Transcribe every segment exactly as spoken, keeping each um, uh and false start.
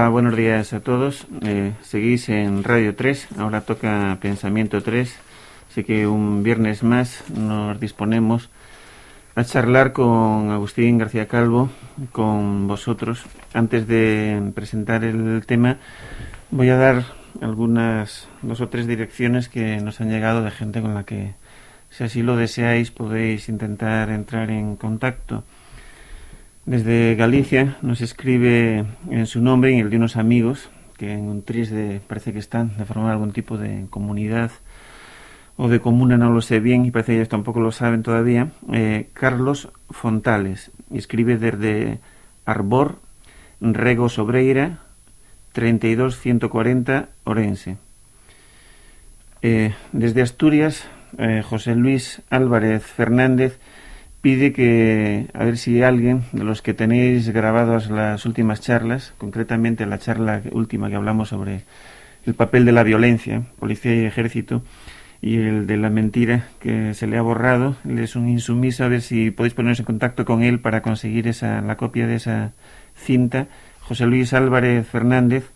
Hola, buenos días a todos. Eh, seguís en Radio tres, ahora toca Pensamiento tres. Así que un viernes más nos disponemos a charlar con Agustín García Calvo, con vosotros. Antes de presentar el tema, voy a dar algunas dos o tres direcciones que nos han llegado de gente con la que, si así lo deseáis, podéis intentar entrar en contacto. Desde Galicia nos escribe en su nombre y el de unos amigos que en un tris de, parece que están de formar algún tipo de comunidad o de comuna, no lo sé bien, y parece que ellos tampoco lo saben todavía. eh, Carlos Fontales, y escribe desde Arbor, Rego Sobreira, treinta y dos ciento cuarenta, Orense. Eh, desde Asturias, eh, José Luis Álvarez Fernández pide que, a ver si alguien de los que tenéis grabadas las últimas charlas, concretamente la charla última que hablamos sobre el papel de la violencia, policía y ejército, y el de la mentira que se le ha borrado, él es un insumiso, a ver si podéis poneros en contacto con él para conseguir esa, la copia de esa cinta. José Luis Álvarez Fernández,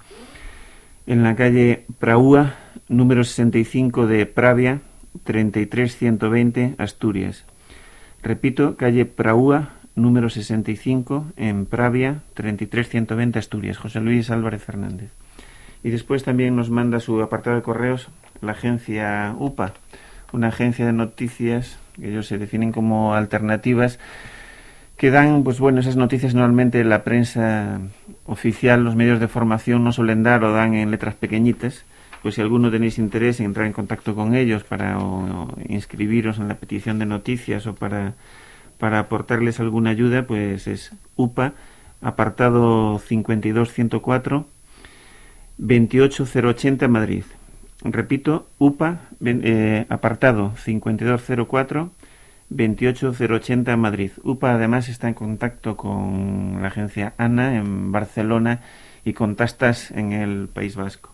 en la calle Praúa, número sesenta y cinco de Pravia, treinta y tres ciento veinte, Asturias. Repito, calle Praúa, número sesenta y cinco, en Pravia, treinta y tres ciento veinte, Asturias. José Luis Álvarez Fernández. Y después también nos manda su apartado de correos la agencia U P A, una agencia de noticias que ellos se definen como alternativas, que dan, pues bueno, esas noticias normalmente la prensa oficial, los medios de formación no suelen dar o dan en letras pequeñitas. Pues si alguno tenéis interés en entrar en contacto con ellos para o, o inscribiros en la petición de noticias o para, para aportarles alguna ayuda, pues es U P A, apartado cincuenta y dos ciento cuatro, veintiocho cero ochenta, Madrid. Repito, U P A, eh, apartado cincuenta y dos cero cuatro, veintiocho cero ochenta, Madrid. U P A además está en contacto con la agencia ANA en Barcelona y con Tastas en el País Vasco.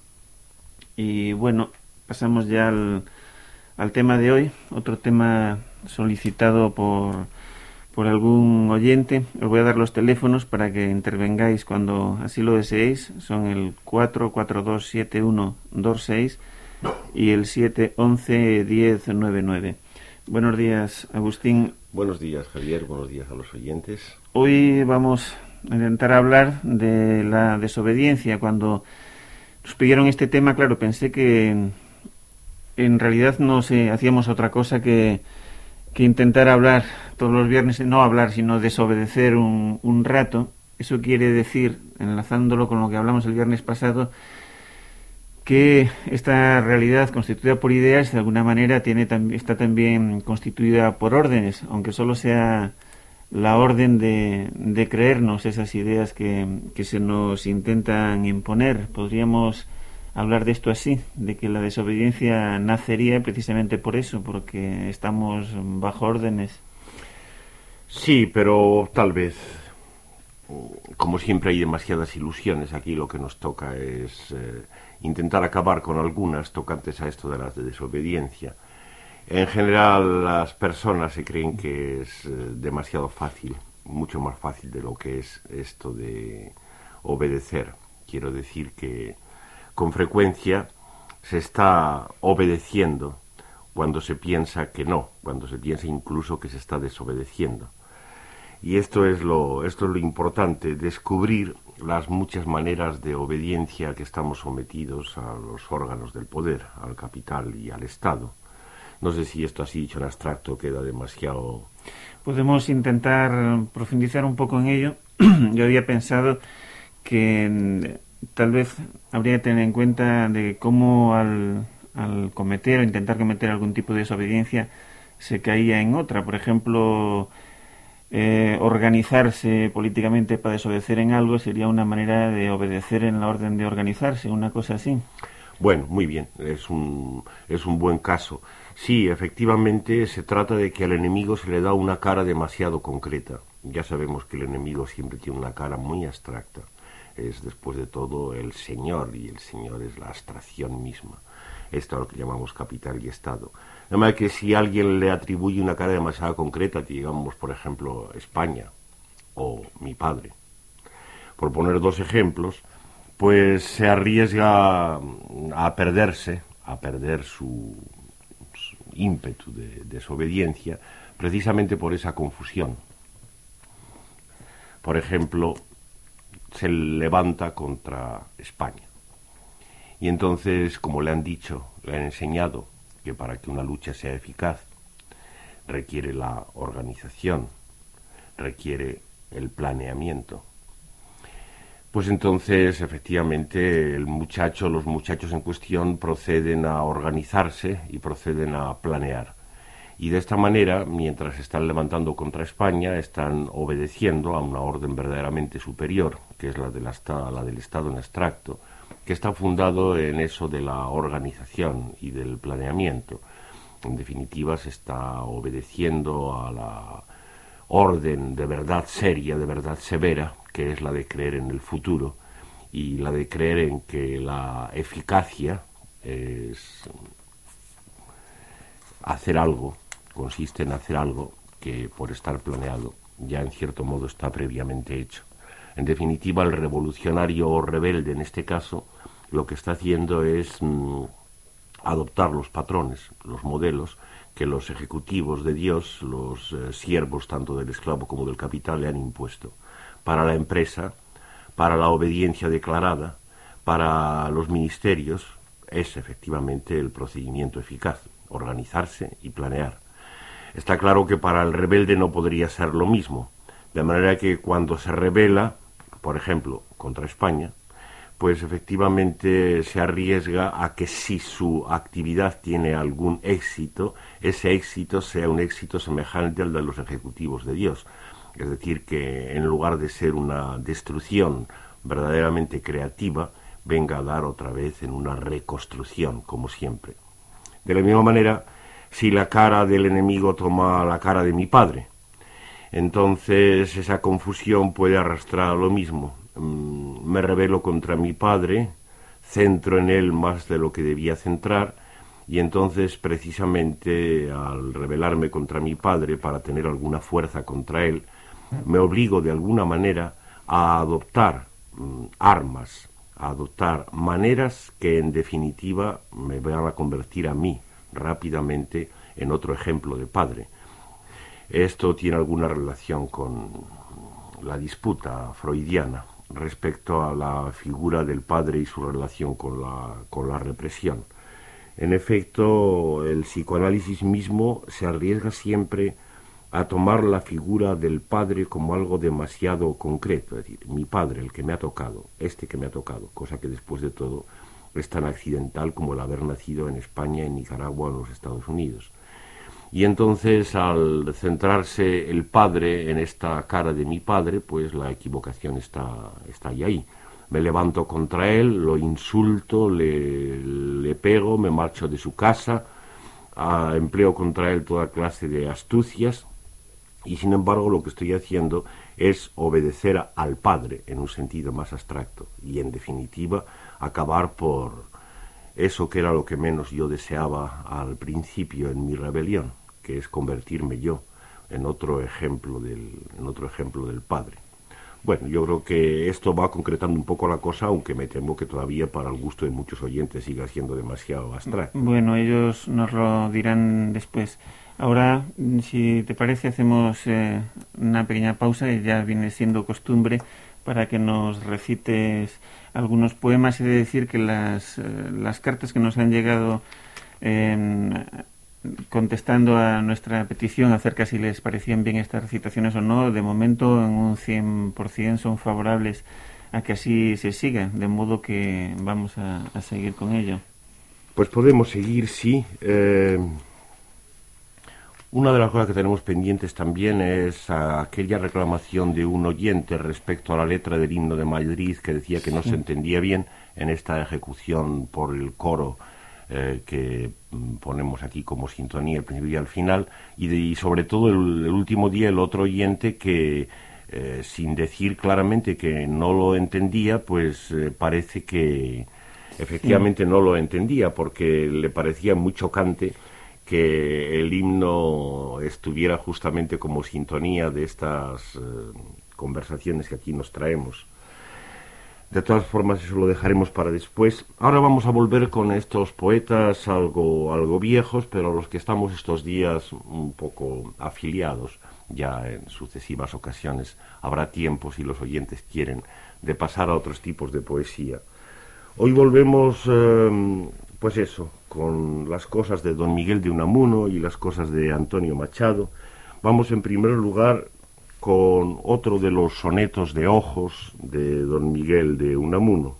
Y bueno, pasamos ya al, al tema de hoy, otro tema solicitado por, por algún oyente. Os voy a dar los teléfonos para que intervengáis cuando así lo deseéis. Son el cuatro cuatro dos siete uno dos seis y el siete once diez noventa y nueve. Buenos días, Agustín. Buenos días, Javier. Buenos días a los oyentes. Hoy vamos a intentar hablar de la desobediencia. Cuando nos pidieron este tema, claro, pensé que en, en realidad no sé, hacíamos otra cosa que, que intentar hablar todos los viernes, no hablar, sino desobedecer un, un rato. Eso quiere decir, enlazándolo con lo que hablamos el viernes pasado, que esta realidad constituida por ideas de alguna manera tiene está también constituida por órdenes, aunque solo sea la orden de, de creernos esas ideas que, que se nos intentan imponer. Podríamos hablar de esto así, de que la desobediencia nacería precisamente por eso, porque estamos bajo órdenes. Sí, pero tal vez, como siempre hay demasiadas ilusiones, aquí lo que nos toca es eh, intentar acabar con algunas tocantes a esto de la desobediencia. En general, las personas se creen que es eh, demasiado fácil, mucho más fácil de lo que es esto de obedecer. Quiero decir que con frecuencia se está obedeciendo cuando se piensa que no, cuando se piensa incluso que se está desobedeciendo. Y esto es lo, esto es lo importante, descubrir las muchas maneras de obediencia que estamos sometidos a los órganos del poder, al capital y al Estado. No sé si esto así dicho en abstracto queda demasiado... Podemos intentar profundizar un poco en ello. Yo había pensado que tal vez habría que tener en cuenta de cómo al, al cometer o intentar cometer algún tipo de desobediencia se caía en otra. Por ejemplo, eh, organizarse políticamente para desobedecer en algo sería una manera de obedecer en la orden de organizarse, una cosa así. Bueno, muy bien, es un, es un buen caso. Sí, efectivamente se trata de que al enemigo se le da una cara demasiado concreta. Ya sabemos que el enemigo siempre tiene una cara muy abstracta. Es, después de todo, el Señor, y el Señor es la abstracción misma. Esto es lo que llamamos capital y Estado. De manera que si alguien le atribuye una cara demasiado concreta, digamos, por ejemplo, España o mi padre, por poner dos ejemplos, pues se arriesga a perderse, a perder su, su ímpetu de desobediencia, precisamente por esa confusión. Por ejemplo, se levanta contra España. Y entonces, como le han dicho, le han enseñado que para que una lucha sea eficaz requiere la organización, requiere el planeamiento. Pues entonces, efectivamente, el muchacho, los muchachos en cuestión proceden a organizarse y proceden a planear. Y de esta manera, mientras se están levantando contra España, están obedeciendo a una orden verdaderamente superior, que es la, de la, la del Estado en abstracto, que está fundado en eso de la organización y del planeamiento. En definitiva, se está obedeciendo a la orden de verdad seria, de verdad severa, que es la de creer en el futuro y la de creer en que la eficacia es hacer algo, consiste en hacer algo que por estar planeado ya en cierto modo está previamente hecho. En definitiva, el revolucionario o rebelde en este caso lo que está haciendo es mmm, adoptar los patrones, los modelos que los ejecutivos de Dios, los eh, siervos tanto del esclavo como del capitán le han impuesto. Para la empresa, para la obediencia declarada, para los ministerios, es efectivamente el procedimiento eficaz, organizarse y planear. Está claro que para el rebelde no podría ser lo mismo, de manera que cuando se rebela, por ejemplo, contra España, pues efectivamente se arriesga a que si su actividad tiene algún éxito, ese éxito sea un éxito semejante al de los ejecutivos de Dios. Es decir, que en lugar de ser una destrucción verdaderamente creativa, venga a dar otra vez en una reconstrucción, como siempre. De la misma manera, si la cara del enemigo toma la cara de mi padre, entonces esa confusión puede arrastrar a lo mismo. Me rebelo contra mi padre, centro en él más de lo que debía centrar, y entonces precisamente al rebelarme contra mi padre para tener alguna fuerza contra él, me obligo de alguna manera a adoptar mm, armas, a adoptar maneras que en definitiva me van a convertir a mí rápidamente en otro ejemplo de padre. Esto tiene alguna relación con la disputa freudiana respecto a la figura del padre y su relación con la, con la represión. En efecto, el psicoanálisis mismo se arriesga siempre a tomar la figura del padre como algo demasiado concreto, es decir, mi padre, el que me ha tocado, este que me ha tocado, cosa que después de todo es tan accidental como el haber nacido en España, en Nicaragua o en los Estados Unidos. Y entonces, al centrarse el padre en esta cara de mi padre, pues la equivocación está, está ahí, ahí. Me levanto contra él, lo insulto, le, le pego, me marcho de su casa, ah, empleo contra él toda clase de astucias, y sin embargo lo que estoy haciendo es obedecer a, al padre en un sentido más abstracto, y en definitiva acabar por eso que era lo que menos yo deseaba al principio en mi rebelión, que es convertirme yo en otro ejemplo del, en otro ejemplo del padre. Bueno, yo creo que esto va concretando un poco la cosa, aunque me temo que todavía para el gusto de muchos oyentes siga siendo demasiado abstracto. Bueno, ellos nos lo dirán después. Ahora, si te parece, hacemos eh, una pequeña pausa, y ya viene siendo costumbre, para que nos recites algunos poemas. He de decir que las, eh, las cartas que nos han llegado eh, contestando a nuestra petición acerca si les parecían bien estas recitaciones o no, de momento en un cien por ciento son favorables a que así se siga, de modo que vamos a, a seguir con ello. Pues podemos seguir, sí. Eh, una de las cosas que tenemos pendientes también es aquella reclamación de un oyente respecto a la letra del himno de Madrid, que decía que no sí. se entendía bien en esta ejecución por el coro Eh, que ponemos aquí como sintonía al principio y al final, y, de, y sobre todo el, el último día el otro oyente que eh, sin decir claramente que no lo entendía, pues eh, parece que efectivamente sí. no lo entendía, porque le parecía muy chocante que el himno estuviera justamente como sintonía de estas eh, conversaciones que aquí nos traemos. De todas formas, eso lo dejaremos para después. Ahora vamos a volver con estos poetas algo, algo viejos, pero a los que estamos estos días un poco afiliados. Ya en sucesivas ocasiones habrá tiempo, si los oyentes quieren, de pasar a otros tipos de poesía. Hoy volvemos, eh, pues eso, con las cosas de don Miguel de Unamuno y las cosas de Antonio Machado. Vamos en primer lugar con otro de los sonetos de ojos de don Miguel de Unamuno.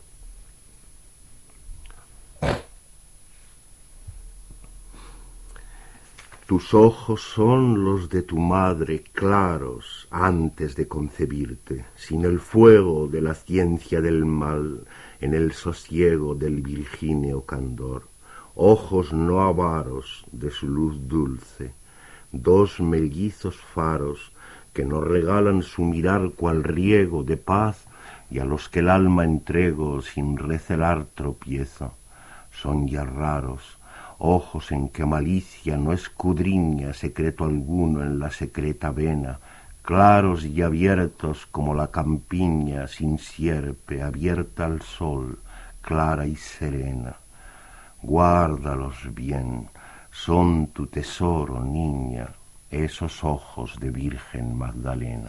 Tus ojos son los de tu madre, claros antes de concebirte, sin el fuego de la ciencia del mal, en el sosiego del virgíneo candor. Ojos no avaros de su luz dulce, dos mellizos faros que nos regalan su mirar cual riego de paz, y a los que el alma entrego sin recelar tropiezo. Son ya raros, ojos en que malicia no escudriña secreto alguno en la secreta vena, claros y abiertos como la campiña sin sierpe, abierta al sol, clara y serena. Guárdalos bien, son tu tesoro, niña, esos ojos de Virgen Magdalena.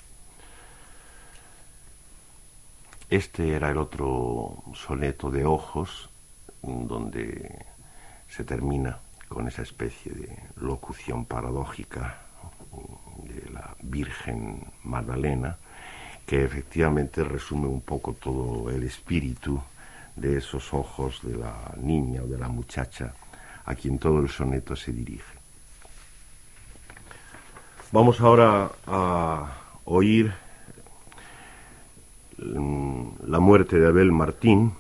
Este era el otro soneto de ojos, donde se termina con esa especie de locución paradójica de la Virgen Magdalena, que efectivamente resume un poco todo el espíritu de esos ojos de la niña o de la muchacha a quien todo el soneto se dirige. Vamos ahora a oír la muerte de Abel Martín,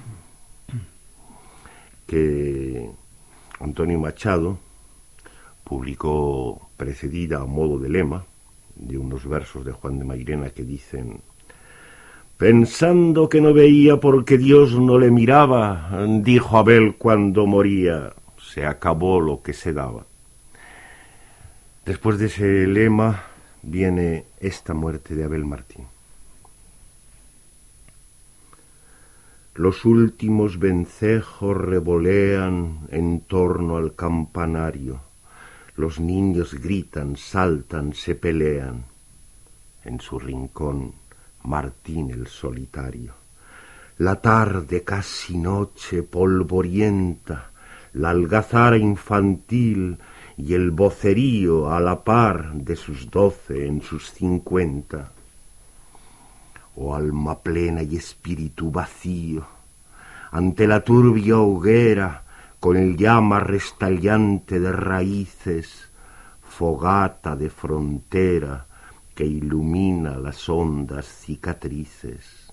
que Antonio Machado publicó precedida a modo de lema de unos versos de Juan de Mairena que dicen: pensando que no veía porque Dios no le miraba, dijo Abel cuando moría, se acabó lo que se daba. Después de ese lema viene esta muerte de Abel Martín. Los últimos vencejos revolean en torno al campanario. Los niños gritan, saltan, se pelean. En su rincón, Martín el solitario. La tarde casi noche polvorienta, la algazara infantil y el vocerío a la par de sus doce en sus cincuenta. Oh alma plena y espíritu vacío, ante la turbia hoguera, con el llama restallante de raíces, fogata de frontera que ilumina las hondas cicatrices.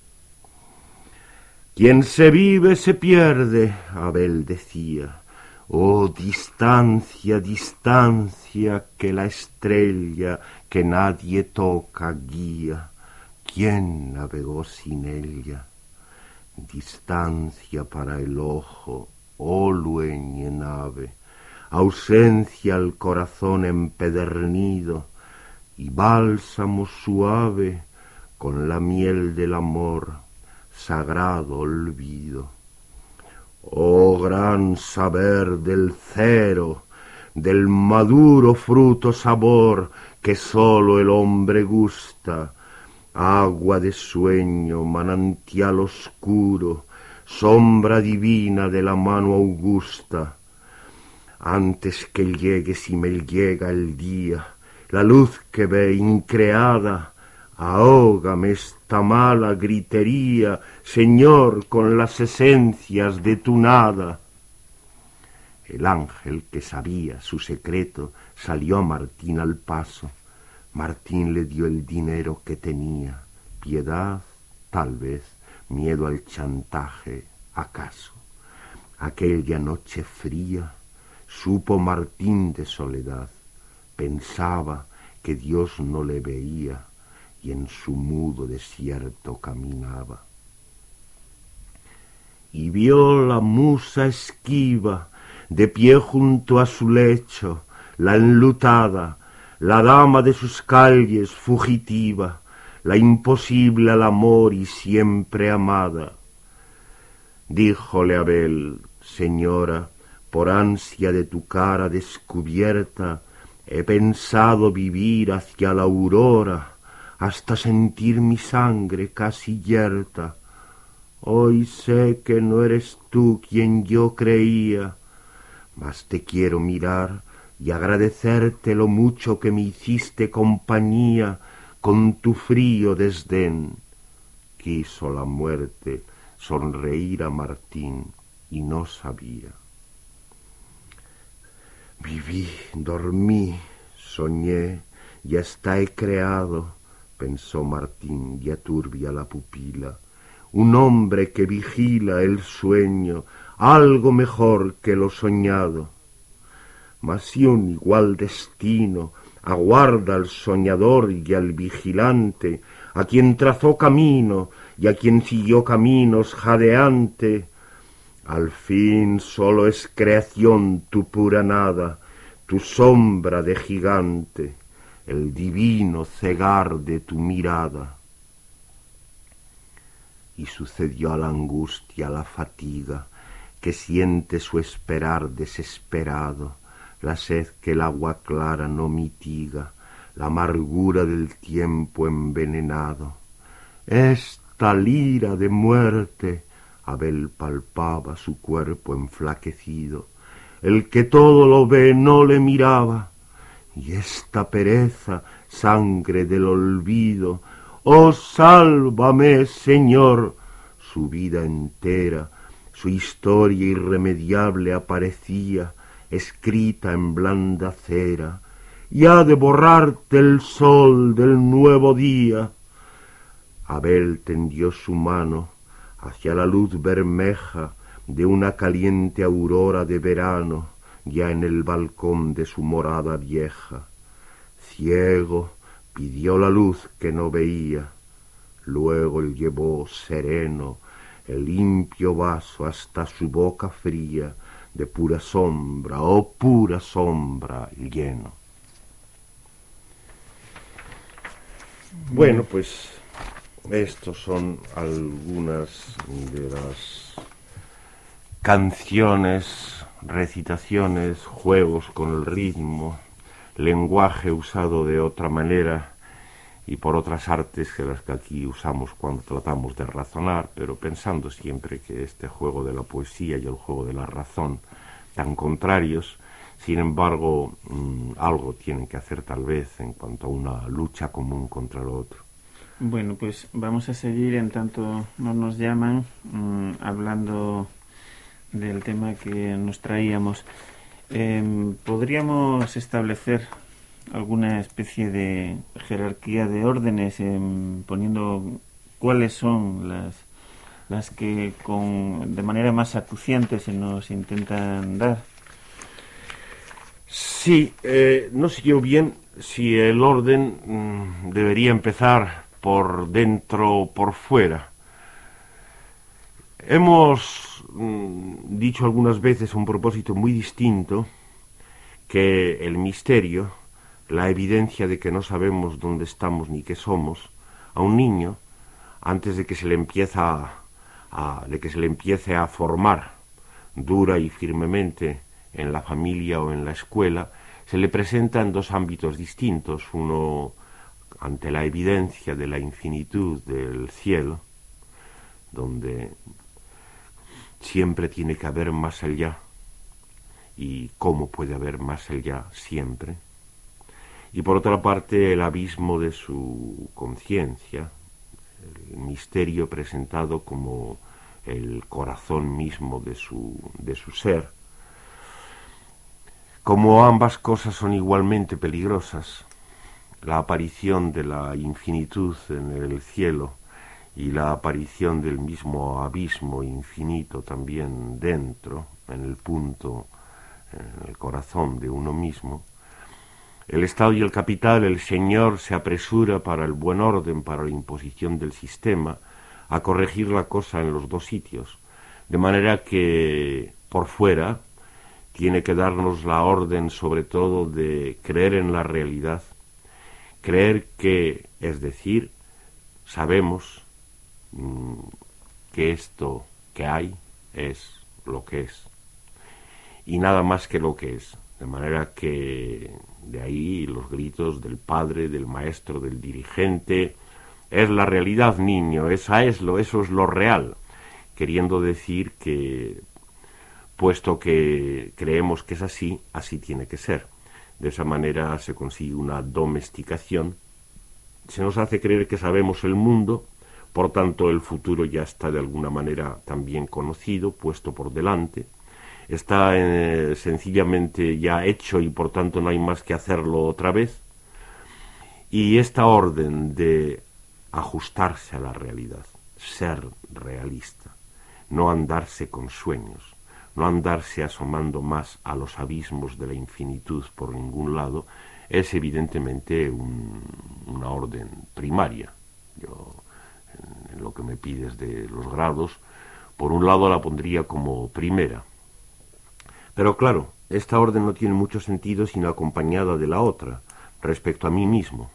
Quien se vive se pierde, Abel decía. Oh distancia, distancia, que la estrella que nadie toca guía. ¿Quién navegó sin ella? Distancia para el ojo, oh lueñe nave, ausencia al corazón empedernido, y bálsamo suave con la miel del amor, sagrado olvido. Oh gran saber del cero, del maduro fruto sabor que sólo el hombre gusta, agua de sueño, manantial oscuro, sombra divina de la mano augusta. Antes que llegue, si me llega el día, la luz que ve increada, ahógame esta mala gritería, Señor, con las esencias de tu nada. El ángel que sabía su secreto salió a Martín al paso. Martín le dio el dinero que tenía, piedad, tal vez, miedo al chantaje, acaso. Aquella noche fría, supo Martín de soledad, pensaba que Dios no le veía y en su mudo desierto caminaba. Y vio la musa esquiva, de pie junto a su lecho, la enlutada, la dama de sus calles fugitiva, la imposible al amor y siempre amada. Díjole Abel: señora, por ansia de tu cara descubierta, he pensado vivir hacia la aurora, hasta sentir mi sangre casi yerta. Hoy sé que no eres tú quien yo creía, mas te quiero mirar y agradecerte lo mucho que me hiciste compañía con tu frío desdén. Quiso la muerte sonreír a Martín y no sabía. Viví, dormí, soñé, y hasta he creado, pensó Martín, ya turbia la pupila, un hombre que vigila el sueño, algo mejor que lo soñado. Mas si un igual destino aguarda al soñador y al vigilante, a quien trazó camino y a quien siguió caminos jadeante, al fin solo es creación tu pura nada, tu sombra de gigante, el divino cegar de tu mirada. Y sucedió a la angustia, la fatiga, que siente su esperar desesperado, la sed que el agua clara no mitiga, la amargura del tiempo envenenado. Esta lira de muerte, Abel palpaba su cuerpo enflaquecido, el que todo lo ve no le miraba, y esta pereza, sangre del olvido, oh, sálvame, Señor. Su vida entera, su historia irremediable aparecía, escrita en blanda cera, y ha de borrarte el sol del nuevo día. Abel tendió su mano hacia la luz bermeja de una caliente aurora de verano, ya en el balcón de su morada vieja. Ciego, pidió la luz que no veía, luego él llevó sereno el limpio vaso hasta su boca fría, de pura sombra, oh pura sombra, lleno. Bueno, pues estos son algunas de las canciones, recitaciones, juegos con el ritmo, lenguaje usado de otra manera y por otras artes que las que aquí usamos cuando tratamos de razonar, pero pensando siempre que este juego de la poesía y el juego de la razón, tan contrarios, sin embargo, mmm, algo tienen que hacer tal vez en cuanto a una lucha común contra lo otro. Bueno, pues vamos a seguir, en tanto no nos llaman, mmm, hablando del tema que nos traíamos. Eh, ¿Podríamos establecer alguna especie de jerarquía de órdenes, eh, poniendo cuáles son las, las que con, de manera más acuciante se nos intentan dar? Sí, eh, no sé yo bien si el orden mmm, debería empezar por dentro o por fuera. Hemos mmm, dicho algunas veces a un propósito muy distinto que el misterio, la evidencia de que no sabemos dónde estamos ni qué somos, a un niño, antes de que se le empieza a, de que se le empiece a formar dura y firmemente en la familia o en la escuela, se le presenta en dos ámbitos distintos, uno ante la evidencia de la infinitud del cielo, donde siempre tiene que haber más allá, y cómo puede haber más allá siempre, y por otra parte el abismo de su conciencia, el misterio presentado como el corazón mismo de su, de su ser. Como ambas cosas son igualmente peligrosas, la aparición de la infinitud en el cielo y la aparición del mismo abismo infinito también dentro, en el punto, en el corazón de uno mismo, el Estado y el capital, el Señor se apresura para el buen orden, para la imposición del sistema, a corregir la cosa en los dos sitios, de manera que por fuera tiene que darnos la orden sobre todo de creer en la realidad, creer que, es decir, sabemos mmm, que esto que hay es lo que es, y nada más que lo que es, de manera que de ahí los gritos del padre, del maestro, del dirigente: es la realidad, niño, esa es lo, eso es lo real, queriendo decir que, puesto que creemos que es así, así tiene que ser. De esa manera se consigue una domesticación, se nos hace creer que sabemos el mundo, por tanto el futuro ya está de alguna manera también conocido, puesto por delante, está eh, sencillamente ya hecho y por tanto no hay más que hacerlo otra vez, y esta orden de ajustarse a la realidad, ser realista, no andarse con sueños, no andarse asomando más a los abismos de la infinitud por ningún lado, es evidentemente un, una orden primaria. Yo, en, en lo que me pides de los grados, por un lado la pondría como primera. Pero claro, esta orden no tiene mucho sentido sino acompañada de la otra, respecto a mí mismo.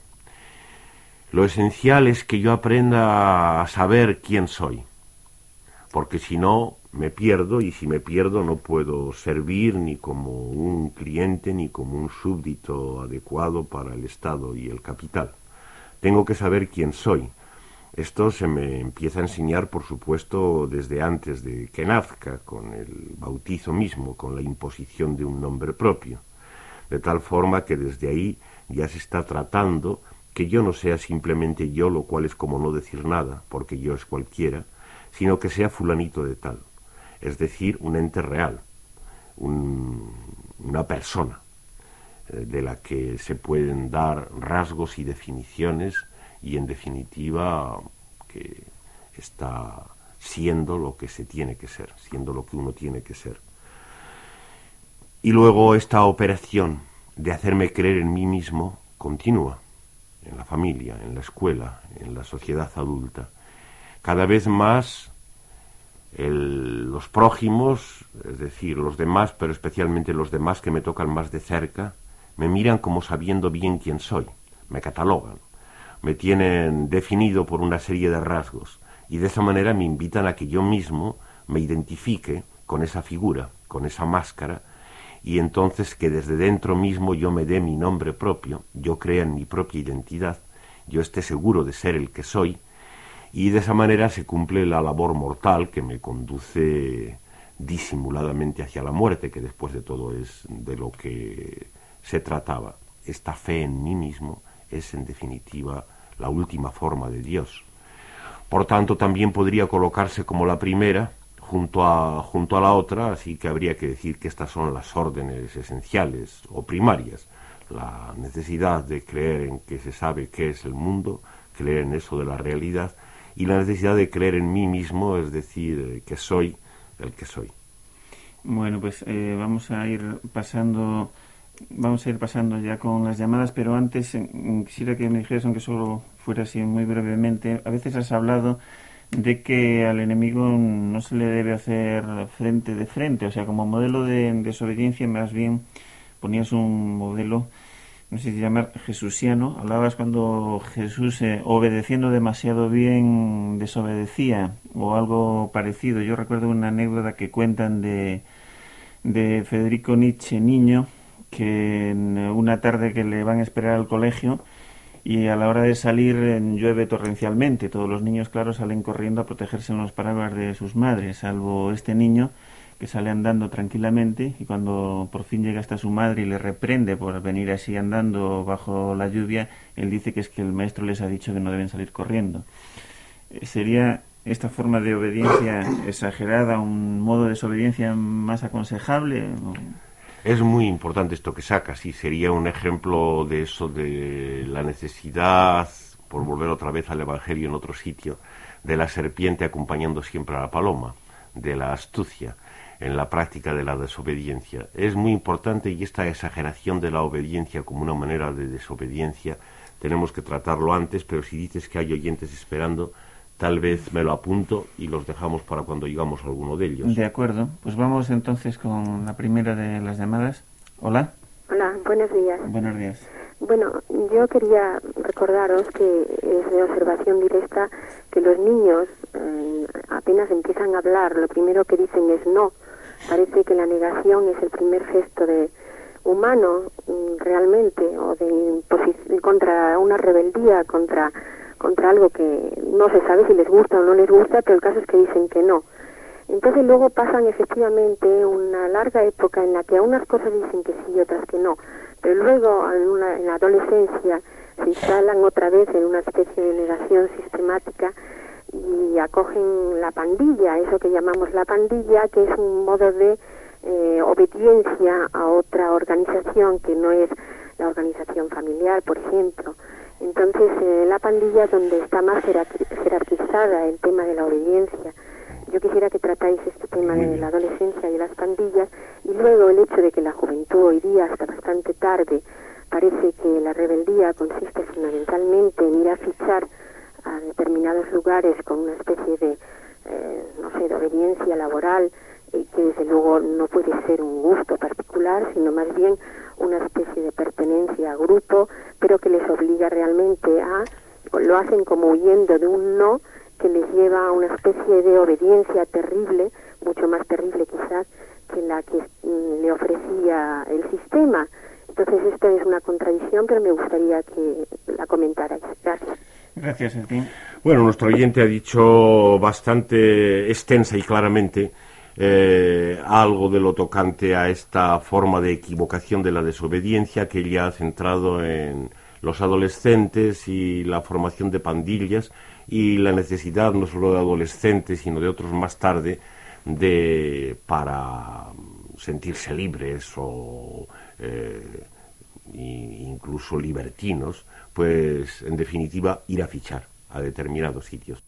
Lo esencial es que yo aprenda a saber quién soy, porque si no me pierdo, y si me pierdo no puedo servir ni como un cliente ni como un súbdito adecuado para el Estado y el capital. Tengo que saber quién soy. Esto se me empieza a enseñar, por supuesto, desde antes de que nazca, con el bautizo mismo, con la imposición de un nombre propio, de tal forma que desde ahí ya se está tratando que yo no sea simplemente yo, lo cual es como no decir nada, porque yo es cualquiera, sino que sea fulanito de tal, es decir, un ente real, un, una persona, eh, de la que se pueden dar rasgos y definiciones, y en definitiva que está siendo lo que se tiene que ser, siendo lo que uno tiene que ser. Y luego esta operación de hacerme creer en mí mismo continúa, en la familia, en la escuela, en la sociedad adulta. Cada vez más el, los prójimos, es decir, los demás, pero especialmente los demás que me tocan más de cerca, me miran como sabiendo bien quién soy, me catalogan, me tienen definido por una serie de rasgos, y de esa manera me invitan a que yo mismo me identifique con esa figura, con esa máscara, y entonces que desde dentro mismo yo me dé mi nombre propio, yo crea en mi propia identidad, yo esté seguro de ser el que soy, y de esa manera se cumple la labor mortal que me conduce disimuladamente hacia la muerte, que después de todo es de lo que se trataba. Esta fe en mí mismo es en definitiva la última forma de Dios. Por tanto, también podría colocarse como la primera junto a, junto a la otra, así que habría que decir que estas son las órdenes esenciales o primarias. La necesidad de creer en que se sabe qué es el mundo, creer en eso de la realidad, y la necesidad de creer en mí mismo, es decir, que soy el que soy. Bueno, pues eh, vamos a ir pasando... Vamos a ir pasando ya con las llamadas, pero antes eh, quisiera que me dijeras, aunque solo fuera así muy brevemente, a veces has hablado de que al enemigo no se le debe hacer frente de frente, o sea, como modelo de desobediencia más bien ponías un modelo, no sé si llamar jesusiano. Hablabas cuando Jesús, eh, obedeciendo demasiado bien, desobedecía, o algo parecido. Yo recuerdo una anécdota que cuentan de, de Federico Nietzsche, niño, que en una tarde que le van a esperar al colegio y a la hora de salir llueve torrencialmente. Todos los niños, claro, salen corriendo a protegerse en los paraguas de sus madres, salvo este niño que sale andando tranquilamente, y cuando por fin llega hasta su madre y le reprende por venir así andando bajo la lluvia, él dice que es que el maestro les ha dicho que no deben salir corriendo. ¿Sería esta forma de obediencia exagerada un modo de desobediencia más aconsejable? Es muy importante esto que sacas, y sería un ejemplo de eso, de la necesidad, por volver otra vez al Evangelio en otro sitio, de la serpiente acompañando siempre a la paloma, de la astucia en la práctica de la desobediencia. Es muy importante, y esta exageración de la obediencia como una manera de desobediencia tenemos que tratarlo antes, pero si dices que hay oyentes esperando, tal vez me lo apunto y los dejamos para cuando llegamos a alguno de ellos. De acuerdo, pues vamos entonces con la primera de las llamadas. Hola. Hola, buenos días. Buenos días. Bueno, yo quería recordaros que es de observación directa que los niños eh, apenas empiezan a hablar, lo primero que dicen es no. Parece que la negación es el primer gesto de humano realmente, o de contra una rebeldía, contra contra algo que no se sabe si les gusta o no les gusta, pero el caso es que dicen que no. Entonces luego pasan efectivamente una larga época en la que a unas cosas dicen que sí y otras que no, pero luego en, una, en la adolescencia se instalan otra vez en una especie de negación sistemática y acogen la pandilla, eso que llamamos la pandilla, que es un modo de eh, obediencia a otra organización que no es la organización familiar, por ejemplo. Entonces, eh, la pandilla es donde está más jerarquizada el tema de la obediencia. Yo quisiera que tratáis este tema de la adolescencia y las pandillas, y luego el hecho de que la juventud hoy día, hasta bastante tarde, parece que la rebeldía consiste fundamentalmente en ir a fichar a determinados lugares con una especie de, eh, no sé, de obediencia laboral, y que desde luego no puede ser un gusto particular, sino más bien una especie de pertenencia a grupo, pero que les obliga realmente a, lo hacen como huyendo de un no, que les lleva a una especie de obediencia terrible, mucho más terrible quizás que la que mm, le ofrecía el sistema. Entonces esto es una contradicción, pero me gustaría que la comentarais. Gracias. Gracias, Martín. Bueno, nuestro oyente ha dicho bastante extensa y claramente eh, algo de lo tocante a esta forma de equivocación de la desobediencia que ella ha centrado en los adolescentes y la formación de pandillas y la necesidad no solo de adolescentes sino de otros más tarde de para sentirse libres o eh, incluso libertinos, pues en definitiva ir a fichar a determinados sitios.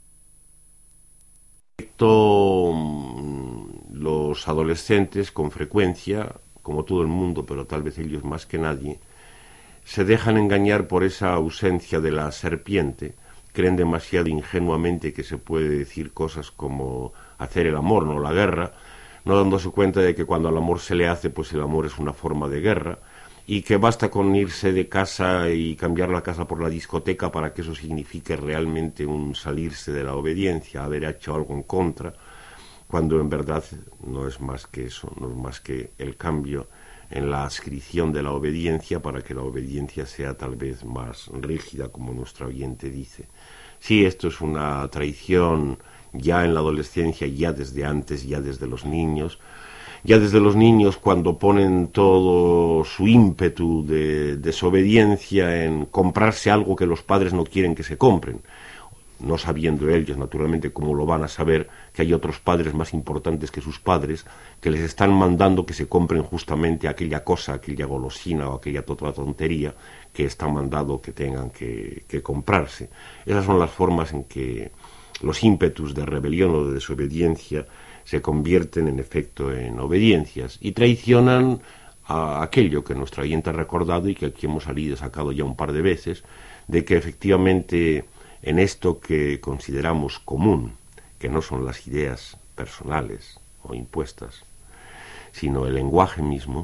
Los adolescentes con frecuencia, como todo el mundo, pero tal vez ellos más que nadie, se dejan engañar por esa ausencia de la serpiente, creen demasiado ingenuamente que se puede decir cosas como hacer el amor, no la guerra, no dándose cuenta de que cuando al amor se le hace, pues el amor es una forma de guerra, y que basta con irse de casa y cambiar la casa por la discoteca para que eso signifique realmente un salirse de la obediencia, haber hecho algo en contra, cuando en verdad no es más que eso, no es más que el cambio en la adscripción de la obediencia para que la obediencia sea tal vez más rígida, como nuestro oyente dice. Sí, esto es una traición ya en la adolescencia, ya desde antes, ya desde los niños, ya desde los niños cuando ponen todo su ímpetu de desobediencia en comprarse algo que los padres no quieren que se compren, no sabiendo ellos, naturalmente, cómo lo van a saber, que hay otros padres más importantes que sus padres que les están mandando que se compren justamente aquella cosa, aquella golosina o aquella otra tontería que está mandado que tengan que, que comprarse. Esas son las formas en que los ímpetus de rebelión o de desobediencia se convierten en efecto en obediencias y traicionan a aquello que nuestra oyente ha recordado y que aquí hemos salido sacado ya un par de veces, de que efectivamente en esto que consideramos común, que no son las ideas personales o impuestas, sino el lenguaje mismo,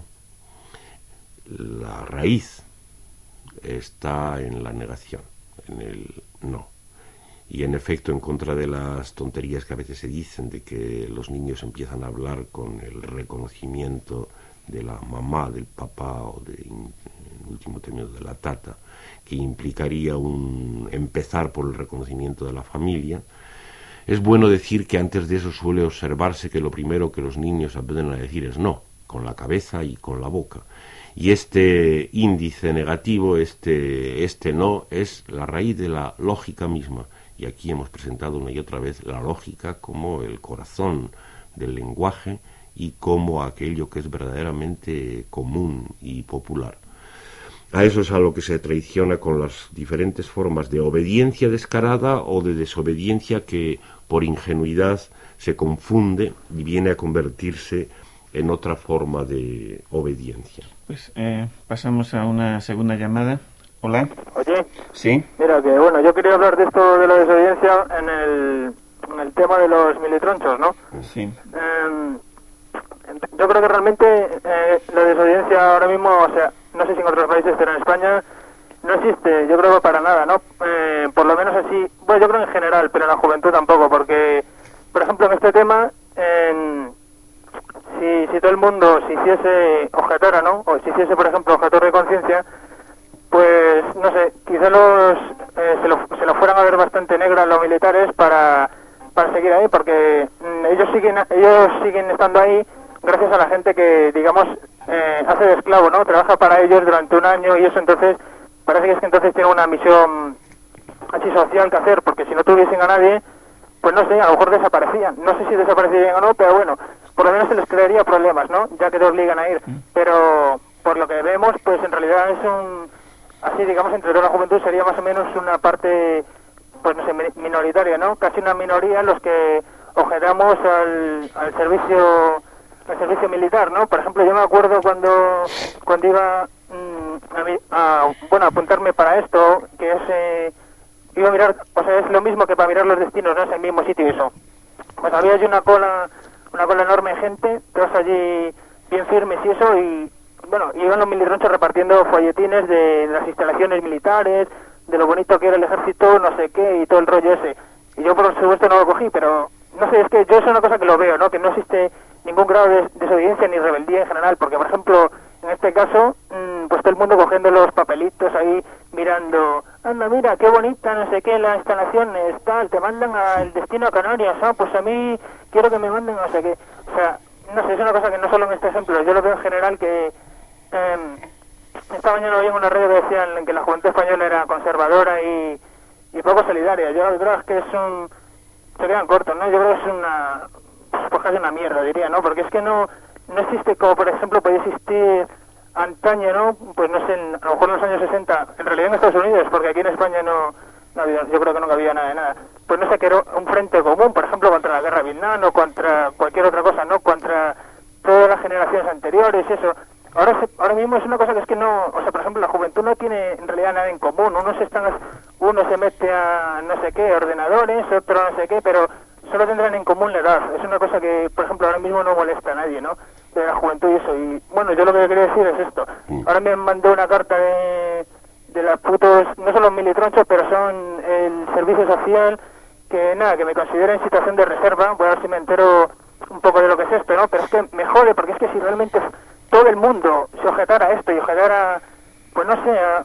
la raíz está en la negación, en el no. Y en efecto, en contra de las tonterías que a veces se dicen de que los niños empiezan a hablar con el reconocimiento de la mamá, del papá o, de, en último término, de la tata, que implicaría un empezar por el reconocimiento de la familia, es bueno decir que antes de eso suele observarse que lo primero que los niños aprenden a decir es no, con la cabeza y con la boca. Y este índice negativo, este, este no, es la raíz de la lógica misma. Y aquí hemos presentado una y otra vez la lógica como el corazón del lenguaje y como aquello que es verdaderamente común y popular. A eso es a lo que se traiciona con las diferentes formas de obediencia descarada o de desobediencia que por ingenuidad se confunde y viene a convertirse en otra forma de obediencia. Pues eh, pasamos a una segunda llamada. Hola. Oye, sí. Mira que bueno, yo quería hablar de esto de la desobediencia en el, en el tema de los militronchos, ¿no? Sí. Eh, yo creo que realmente eh, la desobediencia ahora mismo, o sea, no sé si en otros países, pero en España no existe, yo creo que para nada, ¿no? Eh, por lo menos así, bueno, yo creo en general, pero en la juventud tampoco, porque, por ejemplo, en este tema, en, si, si todo el mundo se hiciese objetara, ¿no? O si hiciese, por ejemplo, objetor de conciencia, pues, no sé, quizá los, eh, se, lo, se lo fueran a ver bastante negro a los militares para, para seguir ahí, porque mm, ellos siguen ellos siguen estando ahí gracias a la gente que, digamos, eh, hace de esclavo, ¿no? Trabaja para ellos durante un año y eso, entonces, parece que es que entonces tienen una misión así social que hacer, porque si no tuviesen a nadie, pues no sé, a lo mejor desaparecían. No sé si desaparecerían o no, pero bueno, por lo menos se les crearía problemas, ¿no? Ya que te obligan a ir. Pero por lo que vemos, pues en realidad es un... Así, digamos, entre toda la juventud sería más o menos una parte, pues no sé, minoritaria, ¿no? Casi una minoría los que objetamos al, al servicio al servicio militar, ¿no? Por ejemplo, yo me acuerdo cuando cuando iba mmm, a, mi, a, bueno, a apuntarme para esto, que es... Eh, iba a mirar, o sea, es lo mismo que para mirar los destinos, ¿no? Es el mismo sitio y eso. Pues había allí una cola, una cola enorme de gente, todos allí bien firmes y eso, y bueno, iban los milirronchos repartiendo folletines de, de las instalaciones militares, de lo bonito que era el ejército, no sé qué, y todo el rollo ese. Y yo por supuesto no lo cogí, pero no sé, es que yo es una cosa que lo veo, ¿no? Que no existe ningún grado de desobediencia ni rebeldía en general, porque por ejemplo, en este caso, mmm, pues todo el mundo cogiendo los papelitos ahí, mirando, anda, mira, qué bonita, no sé qué, la instalación es tal, te mandan al destino a Canarias, ah, pues a mí quiero que me manden no sé qué. O sea, no sé, es una cosa que no solo en este ejemplo, yo lo veo en general que eh, esta mañana oí en una radio que decían que la juventud española era conservadora y, y poco solidaria. Yo creo es que es un... se quedan cortos, ¿no? Yo creo que es una... pues casi una mierda, diría, ¿no? Porque es que no, no existe como, por ejemplo, podía existir antaño, ¿no? Pues no sé, en, a lo mejor en los años sesenta, en realidad en Estados Unidos, porque aquí en España no, no había, yo creo que nunca había nada de nada. Pues no sé, que era un frente común, por ejemplo, contra la guerra de Vietnam o contra cualquier otra cosa, ¿no? Contra todas las generaciones anteriores, eso. Ahora se, ahora mismo es una cosa que es que no, o sea, por ejemplo, la juventud no tiene en realidad nada en común. Uno se están, uno se mete a no sé qué, ordenadores, otro no sé qué, pero solo tendrán en común la edad. Es una cosa que, por ejemplo, ahora mismo no molesta a nadie, ¿no? De la juventud y eso. Y bueno, yo lo que quería decir es esto. Ahora me mandó una carta de, de las putos, no son los militronchos, pero son el servicio social, que nada, que me considera en situación de reserva. Voy a ver si me entero un poco de lo que es esto, ¿no? Pero es que me jode, porque es que si realmente todo el mundo se objetara a esto y objetara, pues no sé, a,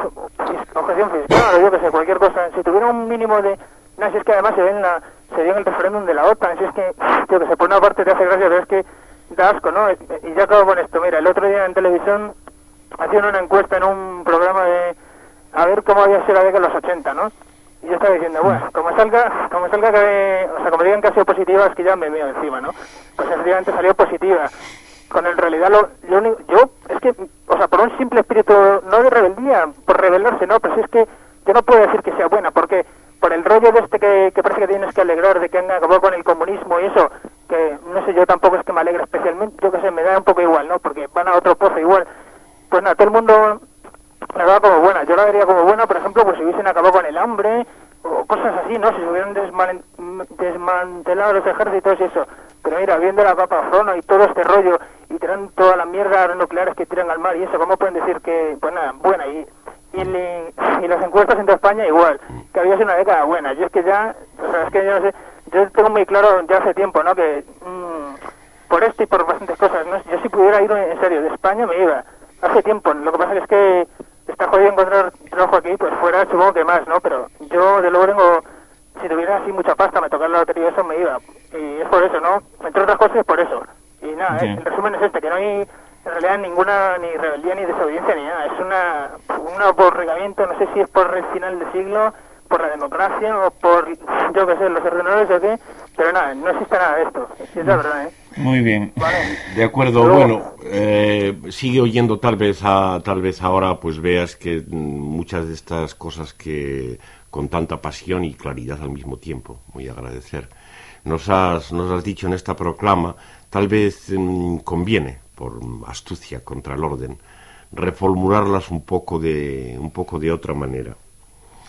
objeción fiscal o yo que sé, cualquier cosa, si tuviera un mínimo de... No, si es que además se ve en la... se dio en el referéndum de la OTAN, si es que, yo que sé, por una parte te hace gracia, pero es que da asco, ¿no? Y ya acabo con esto, mira, el otro día en televisión hacían una encuesta en un programa de a ver cómo había sido la década de los ochenta, ¿no? Y yo estaba diciendo, bueno, como salga, como salga que, o sea, como digan que ha sido positiva, es que ya me veo encima, ¿no? Pues efectivamente salió positiva. Con en realidad lo, lo único, yo, es que, o sea, por un simple espíritu, no de rebeldía, por rebelarse, no, pero si es que yo no puedo decir que sea buena, porque por el rollo de este que, que parece que tienes que alegrar de que han acabado con el comunismo y eso, que no sé, yo tampoco es que me alegra especialmente, yo que sé, me da un poco igual, ¿no? Porque van a otro pozo igual. Pues nada, todo el mundo la da como buena. Yo la vería como buena, por ejemplo, pues si hubiesen acabado con el hambre o cosas así, ¿no? Si se hubieran desman desmantelado los ejércitos y eso. Pero mira, viendo la papa frona y todo este rollo y tiran toda la mierda nucleares que tiran al mar y eso, ¿cómo pueden decir que, pues nada, buena? Y Y, le, y las encuestas en toda España igual, que había sido una década buena. Yo es que ya, o sea, es que yo no sé, yo tengo muy claro ya hace tiempo, ¿no? Que mmm, por esto y por bastantes cosas, ¿no? Yo si pudiera ir en serio de España me iba, hace tiempo. Lo que pasa es que está jodido encontrar trabajo aquí, pues fuera supongo que más, ¿no? Pero yo de luego tengo, si tuviera así mucha pasta, me tocara la lotería eso me iba. Y es por eso, ¿no? Entre otras cosas es por eso. Y nada, okay. eh, el resumen es este, que no hay en realidad ninguna ni rebeldía ni desobediencia ni nada, es una un aborregamiento, no sé si es por el final del siglo, por la democracia o por, yo qué sé, los ordenadores o qué, pero nada, no existe nada de esto, es la verdad, ¿eh? Muy bien. Vale. De acuerdo, Luego, bueno, eh, sigue oyendo tal vez a, tal vez ahora pues veas que muchas de estas cosas que con tanta pasión y claridad al mismo tiempo, muy agradecer, nos has, nos has dicho en esta proclama, tal vez mmm, conviene, por astucia contra el orden, reformularlas un poco de un poco de otra manera.